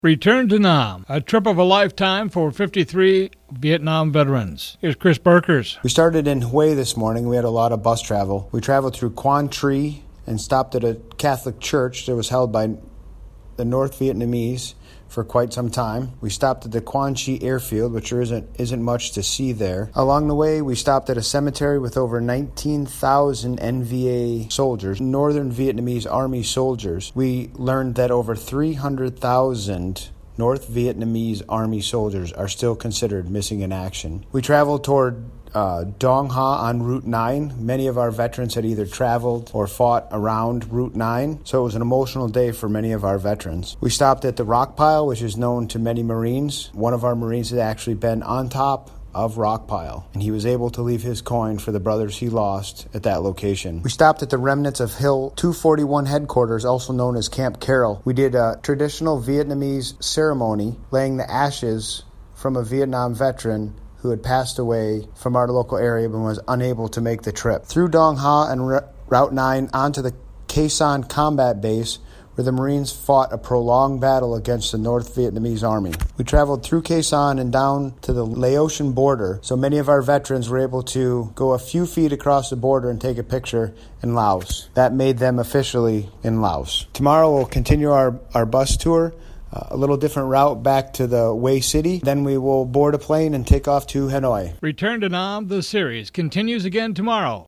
Return to Nam, a trip of a lifetime for 53 Vietnam veterans. Here's Chris Burkers. We started in Hue this morning. We had a lot of bus travel. We traveled through Quang Tri and stopped at a Catholic church that was held by the North Vietnamese for quite some time. We stopped at the Quang Tri airfield, which there isn't much to see there. Along the way, we stopped at a cemetery with over 19,000 NVA soldiers, Northern Vietnamese Army soldiers. We learned that over 300,000 North Vietnamese Army soldiers are still considered missing in action. We traveled toward Dong Ha on Route 9. Many of our veterans had either traveled or fought around Route 9, so it was an emotional day for many of our veterans. We stopped at the rock pile, which is known to many Marines. One of our Marines had actually been on top of rock pile, and he was able to leave his coin for the brothers he lost at that location. We stopped at the remnants of Hill 241 headquarters, also known as Camp Carroll. We did a traditional Vietnamese ceremony, laying the ashes from a Vietnam veteran who had passed away from our local area but was unable to make the trip. Through Dong Ha and Route 9 onto the Khe Sanh combat base, where the Marines fought a prolonged battle against the North Vietnamese Army. We traveled through Khe Sanh and down to the Laotian border, so many of our veterans were able to go a few feet across the border and take a picture in Laos. That made them officially in Laos. Tomorrow we'll continue our bus tour, a little different route back to the Hue City. Then we will board a plane and take off to Hanoi. Return to Nam, the series, continues again tomorrow.